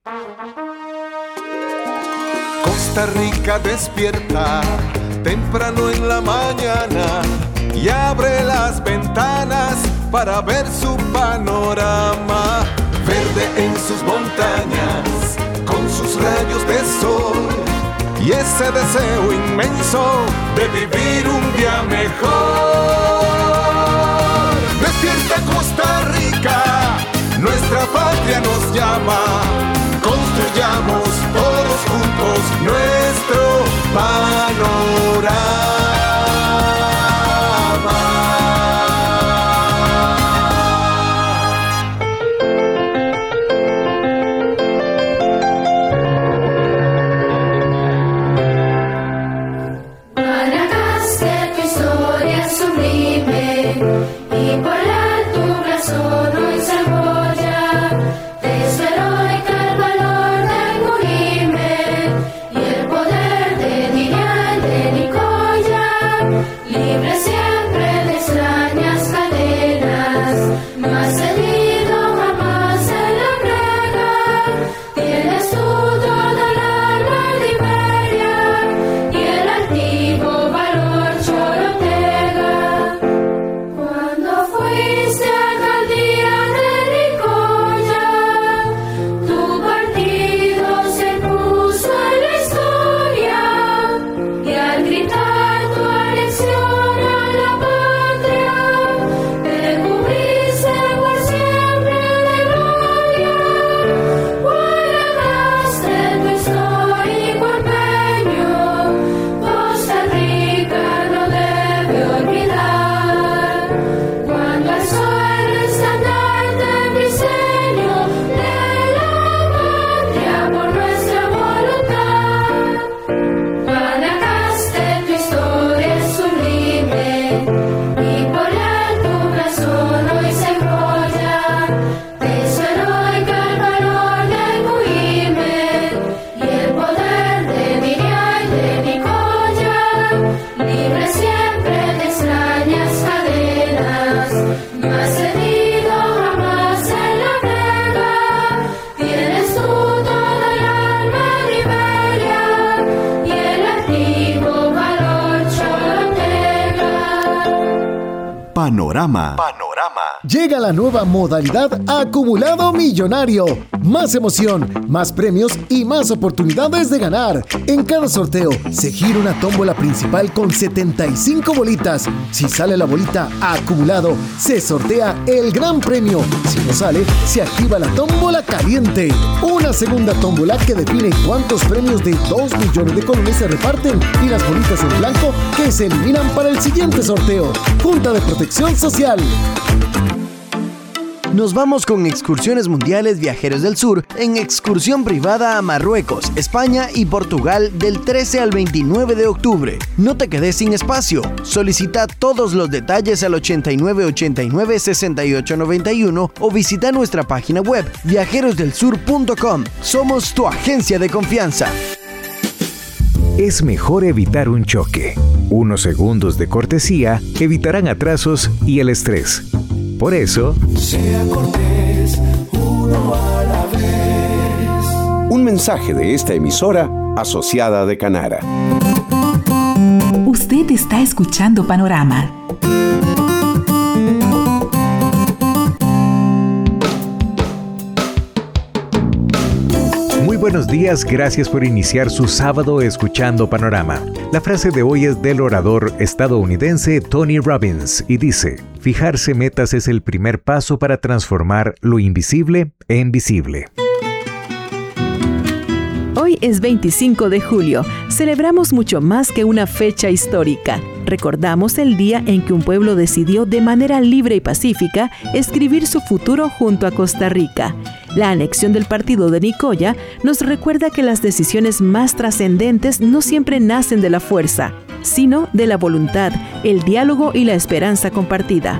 Costa Rica despierta temprano en la mañana y abre las ventanas para ver su panorama. Verde en sus montañas, con sus rayos de sol y ese deseo inmenso de vivir un día mejor. Despierta Costa Rica, nuestra patria nos llama. Construyamos todos juntos nuestro panorama. Panorama. Llega la nueva modalidad Acumulado Millonario. Más emoción, más premios y más oportunidades de ganar. En cada sorteo se gira una tómbola principal con 75 bolitas. Si sale la bolita Acumulado, se sortea el gran premio. Si no sale, se activa la tómbola caliente. Una segunda tómbola que define cuántos premios de 2 millones de colones se reparten y las bolitas en blanco que se eliminan para el siguiente sorteo. Junta de Protección Social. Nos vamos con Excursiones Mundiales Viajeros del Sur en excursión privada a Marruecos, España y Portugal del 13 al 29 de octubre. No te quedes sin espacio. Solicita todos los detalles al 8989-6891 o visita nuestra página web viajerosdelsur.com. Somos tu agencia de confianza. Es mejor evitar un choque. Unos segundos de cortesía evitarán atrasos y el estrés. Por eso, sea cortés, uno a la vez. Un mensaje de esta emisora asociada de Canara. Usted está escuchando Panorama. Muy buenos días, gracias por iniciar su sábado escuchando Panorama. La frase de hoy es del orador estadounidense Tony Robbins y dice: fijarse metas es el primer paso para transformar lo invisible en visible. Hoy es 25 de julio. Celebramos mucho más que una fecha histórica. Recordamos el día en que un pueblo decidió de manera libre y pacífica escribir su futuro junto a Costa Rica. La anexión del partido de Nicoya nos recuerda que las decisiones más trascendentes no siempre nacen de la fuerza, sino de la voluntad, el diálogo y la esperanza compartida.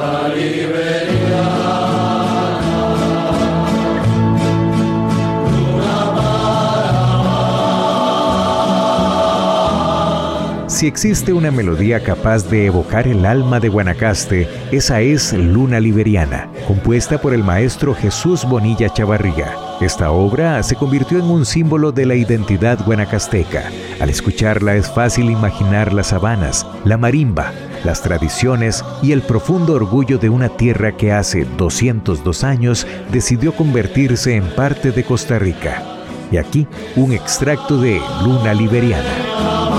Si existe una melodía capaz de evocar el alma de Guanacaste, esa es Luna Liberiana, compuesta por el maestro Jesús Bonilla Chavarría. Esta obra se convirtió en un símbolo de la identidad guanacasteca. Al escucharla es fácil imaginar las sabanas, la marimba, las tradiciones y el profundo orgullo de una tierra que hace 202 años decidió convertirse en parte de Costa Rica. Y aquí un extracto de Luna Liberiana.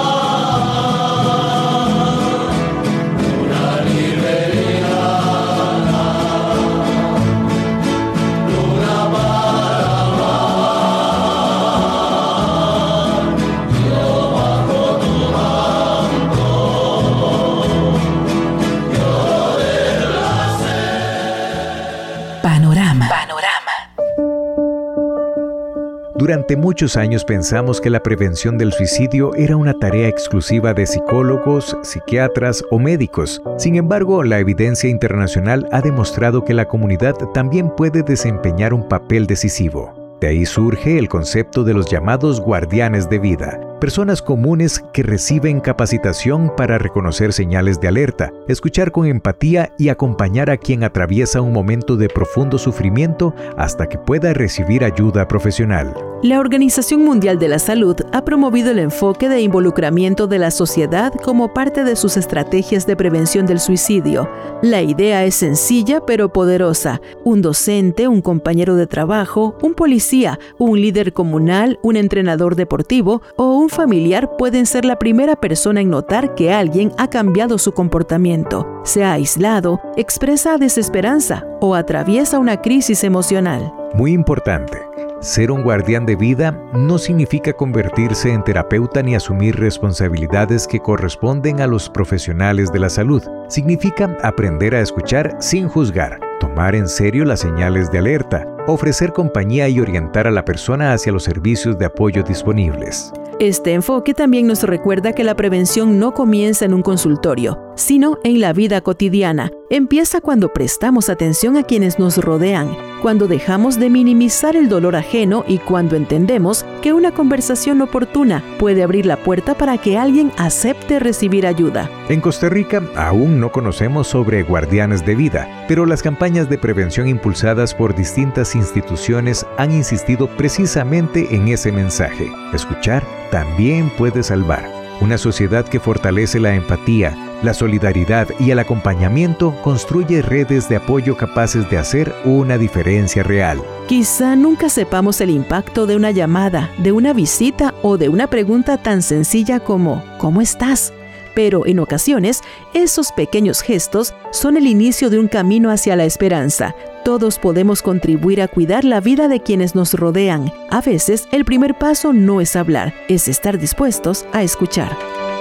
Durante muchos años pensamos que la prevención del suicidio era una tarea exclusiva de psicólogos, psiquiatras o médicos. Sin embargo, la evidencia internacional ha demostrado que la comunidad también puede desempeñar un papel decisivo. De ahí surge el concepto de los llamados guardianes de vida, personas comunes que reciben capacitación para reconocer señales de alerta, escuchar con empatía y acompañar a quien atraviesa un momento de profundo sufrimiento hasta que pueda recibir ayuda profesional. La Organización Mundial de la Salud ha promovido el enfoque de involucramiento de la sociedad como parte de sus estrategias de prevención del suicidio. La idea es sencilla pero poderosa. Un docente, un compañero de trabajo, un policía, un líder comunal, un entrenador deportivo o un familiar pueden ser la primera persona en notar que alguien ha cambiado su comportamiento, se ha aislado, expresa desesperanza o atraviesa una crisis emocional. Muy importante. Ser un guardián de vida no significa convertirse en terapeuta ni asumir responsabilidades que corresponden a los profesionales de la salud. Significa aprender a escuchar sin juzgar, tomar en serio las señales de alerta, ofrecer compañía y orientar a la persona hacia los servicios de apoyo disponibles. Este enfoque también nos recuerda que la prevención no comienza en un consultorio, sino en la vida cotidiana. Empieza cuando prestamos atención a quienes nos rodean, cuando dejamos de minimizar el dolor ajeno y cuando entendemos que una conversación oportuna puede abrir la puerta para que alguien acepte recibir ayuda. En Costa Rica aún no conocemos sobre guardianes de vida, pero las campañas de prevención impulsadas por distintas instituciones han insistido precisamente en ese mensaje. Escuchar también puede salvar. Una sociedad que fortalece la empatía, la solidaridad y el acompañamiento construye redes de apoyo capaces de hacer una diferencia real. Quizá nunca sepamos el impacto de una llamada, de una visita o de una pregunta tan sencilla como ¿cómo estás? Pero en ocasiones, esos pequeños gestos son el inicio de un camino hacia la esperanza. Todos podemos contribuir a cuidar la vida de quienes nos rodean. A veces, el primer paso no es hablar, es estar dispuestos a escuchar.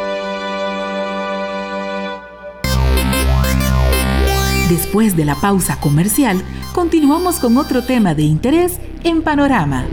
Después de la pausa comercial, continuamos con otro tema de interés en Panorama.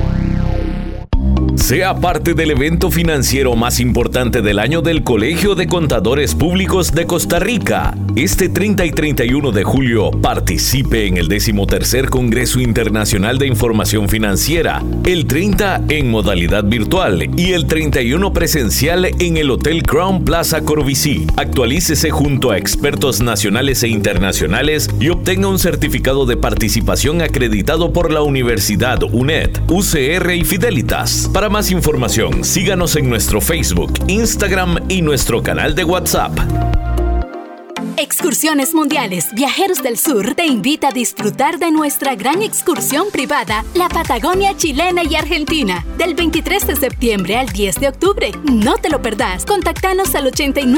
Sea parte del evento financiero más importante del año del Colegio de Contadores Públicos de Costa Rica. Este 30 y 31 de julio participe en el 13º Congreso Internacional de Información Financiera, el 30 en modalidad virtual y el 31 presencial en el Hotel Crown Plaza Corvisí. Actualícese junto a expertos nacionales e internacionales y obtenga un certificado de participación acreditado por la Universidad UNED, UCR y Fidelitas. Para más información, síganos en nuestro Facebook, Instagram y nuestro canal de WhatsApp. Excursiones Mundiales Viajeros del Sur te invita a disfrutar de nuestra gran excursión privada, la Patagonia chilena y argentina, del 23 de septiembre al 10 de octubre. No te lo perdás. Contactanos al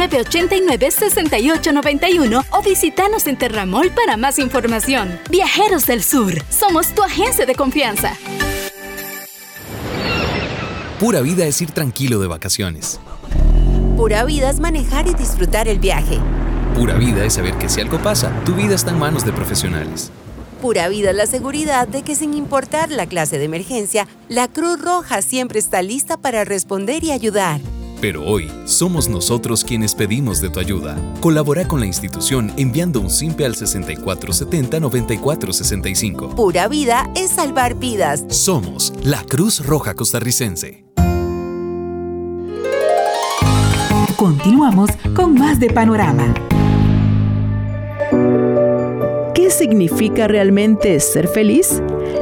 8989-6891 o visitanos en Terramol para más información. Viajeros del Sur, somos tu agencia de confianza. Pura vida es ir tranquilo de vacaciones. Pura vida es manejar y disfrutar el viaje. Pura vida es saber que si algo pasa, tu vida está en manos de profesionales. Pura vida es la seguridad de que sin importar la clase de emergencia, la Cruz Roja siempre está lista para responder y ayudar. Pero hoy, somos nosotros quienes pedimos de tu ayuda. Colabora con la institución enviando un simpe al 6470-9465. Pura vida es salvar vidas. Somos la Cruz Roja Costarricense. Continuamos con más de Panorama. ¿Qué significa realmente ser feliz?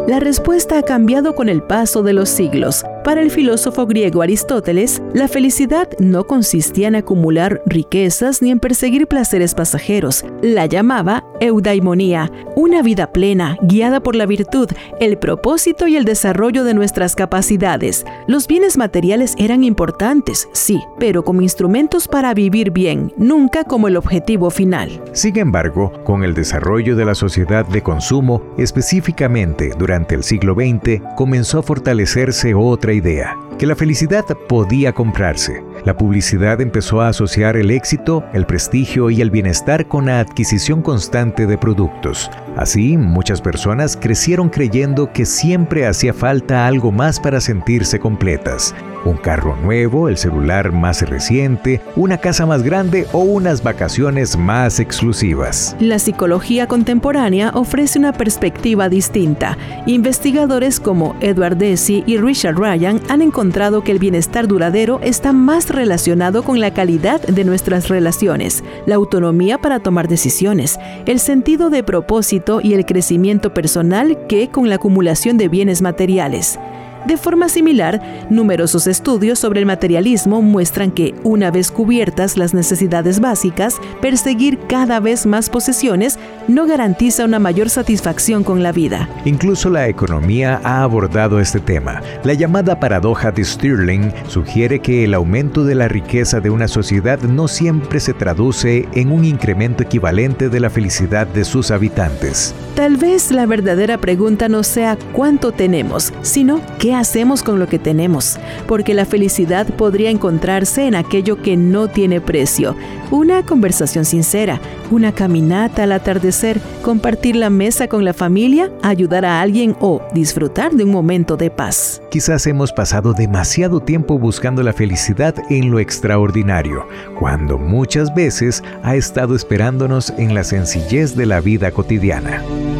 La respuesta ha cambiado con el paso de los siglos. Para el filósofo griego Aristóteles, la felicidad no consistía en acumular riquezas ni en perseguir placeres pasajeros. La llamaba eudaimonía, una vida plena, guiada por la virtud, el propósito y el desarrollo de nuestras capacidades. Los bienes materiales eran importantes, sí, pero como instrumentos para vivir bien, nunca como el objetivo final. Sin embargo, con el desarrollo de la sociedad de consumo, específicamente durante el siglo XX, comenzó a fortalecerse otra idea, que la felicidad podía comprarse. La publicidad empezó a asociar el éxito, el prestigio y el bienestar con la adquisición constante de productos. Así, muchas personas crecieron creyendo que siempre hacía falta algo más para sentirse completas. Un carro nuevo, el celular más reciente, una casa más grande o unas vacaciones más exclusivas. La psicología contemporánea ofrece una perspectiva distinta. Investigadores como Edward Deci y Richard Ryan han encontrado que el bienestar duradero está más relacionado con la calidad de nuestras relaciones, la autonomía para tomar decisiones, el sentido de propósito y el crecimiento personal que con la acumulación de bienes materiales. De forma similar, numerosos estudios sobre el materialismo muestran que, una vez cubiertas las necesidades básicas, perseguir cada vez más posesiones no garantiza una mayor satisfacción con la vida. Incluso la economía ha abordado este tema. La llamada paradoja de Stirling sugiere que el aumento de la riqueza de una sociedad no siempre se traduce en un incremento equivalente de la felicidad de sus habitantes. Tal vez la verdadera pregunta no sea cuánto tenemos, sino qué hacemos con lo que tenemos, porque la felicidad podría encontrarse en aquello que no tiene precio. Una conversación sincera, una caminata al atardecer, compartir la mesa con la familia, ayudar a alguien o disfrutar de un momento de paz. Quizás hemos pasado demasiado tiempo buscando la felicidad en lo extraordinario, cuando muchas veces ha estado esperándonos en la sencillez de la vida cotidiana.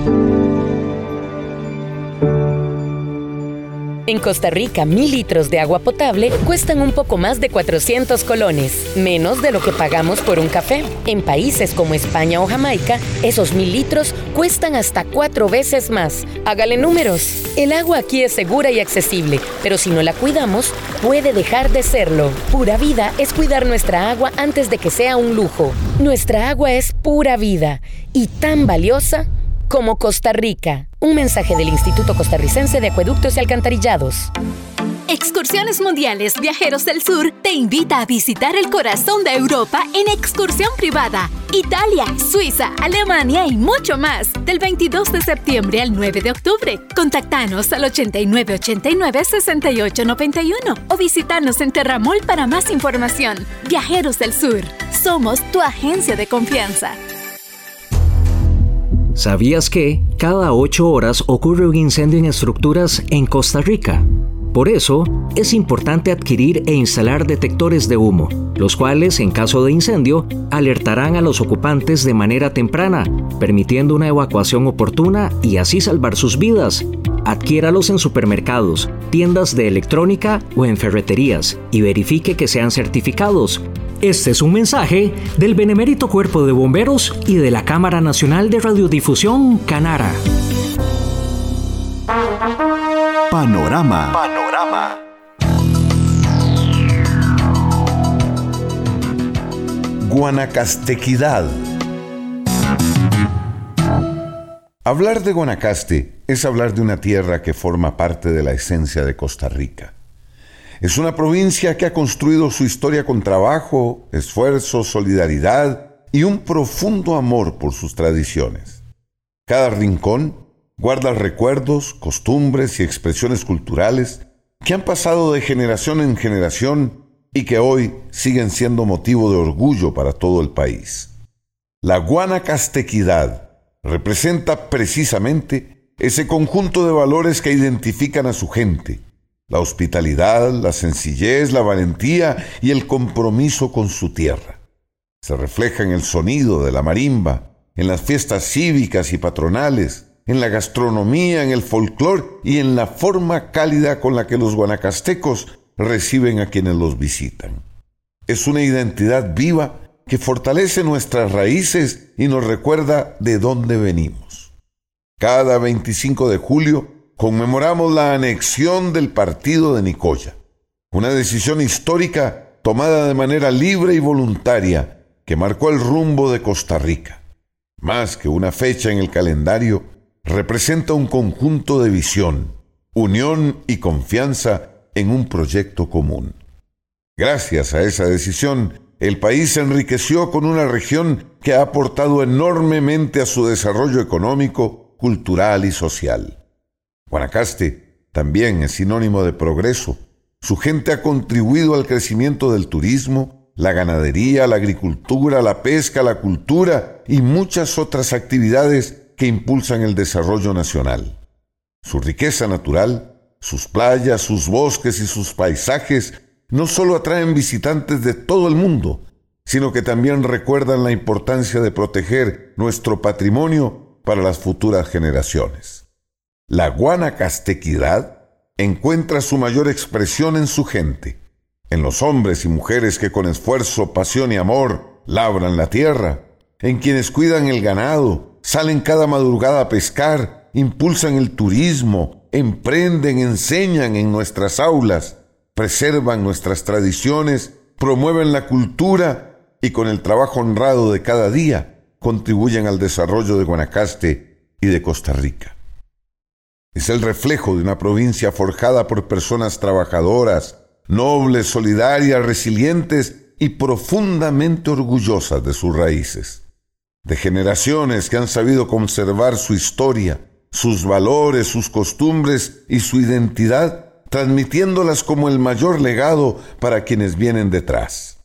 En Costa Rica, 1,000 litros de agua potable cuestan un poco más de 400 colones, menos de lo que pagamos por un café. En países como España o Jamaica, esos 1,000 litros cuestan hasta 4 veces más. Hágale números. El agua aquí es segura y accesible, pero si no la cuidamos, puede dejar de serlo. Pura vida es cuidar nuestra agua antes de que sea un lujo. Nuestra agua es pura vida y tan valiosa como Costa Rica. Un mensaje del Instituto Costarricense de Acueductos y Alcantarillados. Excursiones Mundiales Viajeros del Sur te invita a visitar el corazón de Europa en excursión privada. Italia, Suiza, Alemania y mucho más. Del 22 de septiembre al 9 de octubre. Contactanos al 8989-6891 o visitanos en Terramol para más información. Viajeros del Sur. Somos tu agencia de confianza. ¿Sabías que cada 8 horas ocurre un incendio en estructuras en Costa Rica? Por eso, es importante adquirir e instalar detectores de humo, los cuales, en caso de incendio, alertarán a los ocupantes de manera temprana, permitiendo una evacuación oportuna y así salvar sus vidas. Adquiéralos en supermercados, tiendas de electrónica o en ferreterías y verifique que sean certificados. Este es un mensaje del Benemérito Cuerpo de Bomberos y de la Cámara Nacional de Radiodifusión, Canara. Panorama. Guanacastequidad. Hablar de Guanacaste es hablar de una tierra que forma parte de la esencia de Costa Rica. Es una provincia que ha construido su historia con trabajo, esfuerzo, solidaridad y un profundo amor por sus tradiciones. Cada rincón guarda recuerdos, costumbres y expresiones culturales que han pasado de generación en generación y que hoy siguen siendo motivo de orgullo para todo el país. La guanacastequidad representa precisamente ese conjunto de valores que identifican a su gente: la hospitalidad, la sencillez, la valentía y el compromiso con su tierra. Se refleja en el sonido de la marimba, en las fiestas cívicas y patronales, en la gastronomía, en el folclore y en la forma cálida con la que los guanacastecos reciben a quienes los visitan. Es una identidad viva que fortalece nuestras raíces y nos recuerda de dónde venimos. Cada 25 de julio conmemoramos la anexión del partido de Nicoya, una decisión histórica tomada de manera libre y voluntaria que marcó el rumbo de Costa Rica. Más que una fecha en el calendario, representa un conjunto de visión, unión y confianza en un proyecto común. Gracias a esa decisión, el país se enriqueció con una región que ha aportado enormemente a su desarrollo económico, cultural y social. Guanacaste también es sinónimo de progreso. Su gente ha contribuido al crecimiento del turismo, la ganadería, la agricultura, la pesca, la cultura y muchas otras actividades que impulsan el desarrollo nacional. Su riqueza natural, sus playas, sus bosques y sus paisajes no solo atraen visitantes de todo el mundo, sino que también recuerdan la importancia de proteger nuestro patrimonio para las futuras generaciones. La guanacastequidad encuentra su mayor expresión en su gente, en los hombres y mujeres que con esfuerzo, pasión y amor labran la tierra, en quienes cuidan el ganado, salen cada madrugada a pescar, impulsan el turismo, emprenden, enseñan en nuestras aulas, preservan nuestras tradiciones, promueven la cultura y con el trabajo honrado de cada día contribuyen al desarrollo de Guanacaste y de Costa Rica. Es el reflejo de una provincia forjada por personas trabajadoras, nobles, solidarias, resilientes y profundamente orgullosas de sus raíces. De generaciones que han sabido conservar su historia, sus valores, sus costumbres y su identidad, transmitiéndolas como el mayor legado para quienes vienen detrás.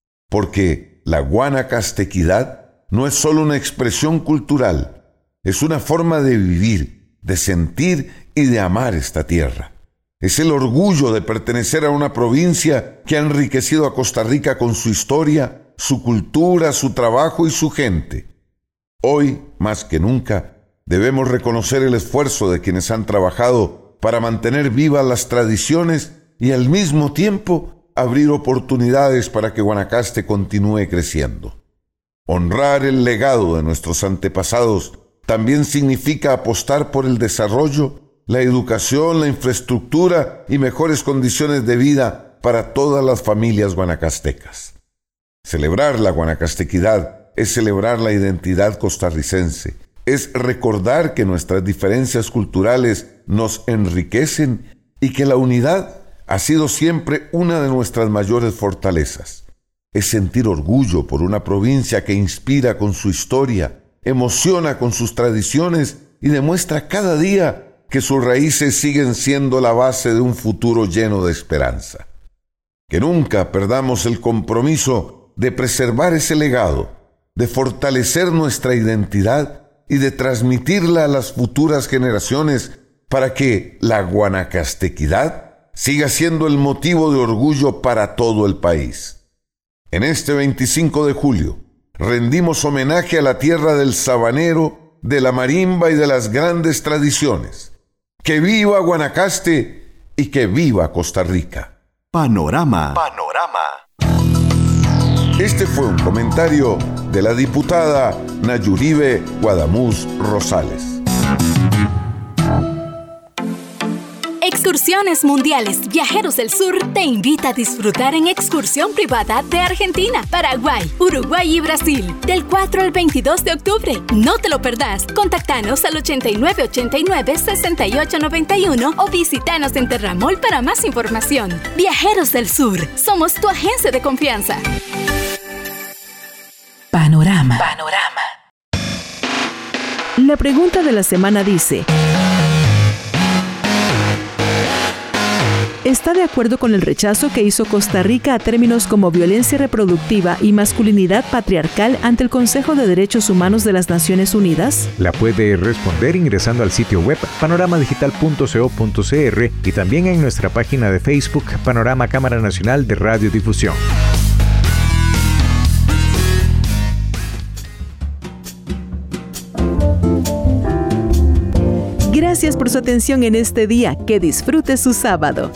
Porque la guanacastequidad no es solo una expresión cultural, es una forma de vivir, de sentir y de amar esta tierra. Es el orgullo de pertenecer a una provincia que ha enriquecido a Costa Rica con su historia, su cultura, su trabajo y su gente. Hoy, más que nunca, debemos reconocer el esfuerzo de quienes han trabajado para mantener vivas las tradiciones y al mismo tiempo abrir oportunidades para que Guanacaste continúe creciendo. Honrar el legado de nuestros antepasados también significa apostar por el desarrollo, la educación, la infraestructura y mejores condiciones de vida para todas las familias guanacastecas. Celebrar la guanacastequidad es celebrar la identidad costarricense, es recordar que nuestras diferencias culturales nos enriquecen y que la unidad ha sido siempre una de nuestras mayores fortalezas. Es sentir orgullo por una provincia que inspira con su historia, emociona con sus tradiciones y demuestra cada día que sus raíces siguen siendo la base de un futuro lleno de esperanza. Que nunca perdamos el compromiso de preservar ese legado, de fortalecer nuestra identidad y de transmitirla a las futuras generaciones para que la guanacastequidad siga siendo el motivo de orgullo para todo el país. En este 25 de julio, rendimos homenaje a la tierra del sabanero, de la marimba y de las grandes tradiciones. ¡Que viva Guanacaste y que viva Costa Rica! Panorama. Este fue un comentario de la diputada Nayuribe Guadamuz Rosales. Excursiones Mundiales Viajeros del Sur te invita a disfrutar en excursión privada de Argentina, Paraguay, Uruguay y Brasil del 4 al 22 de octubre. No te lo perdás. Contactanos al 8989-6891 o visítanos en Terramol para más información. Viajeros del Sur, somos tu agencia de confianza. Panorama. La pregunta de la semana dice: ¿está de acuerdo con el rechazo que hizo Costa Rica a términos como violencia reproductiva y masculinidad patriarcal ante el Consejo de Derechos Humanos de las Naciones Unidas? La puede responder ingresando al sitio web panoramadigital.co.cr y también en nuestra página de Facebook Panorama Cámara Nacional de Radiodifusión. Gracias por su atención en este día. Que disfrute su sábado.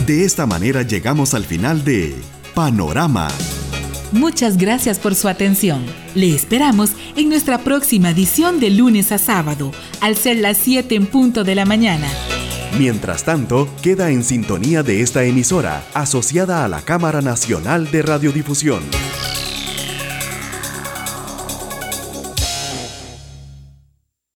De esta manera llegamos al final de Panorama. Muchas gracias por su atención. Le esperamos en nuestra próxima edición de lunes a sábado, al ser las 7 en punto de la mañana. Mientras tanto, queda en sintonía de esta emisora, asociada a la Cámara Nacional de Radiodifusión.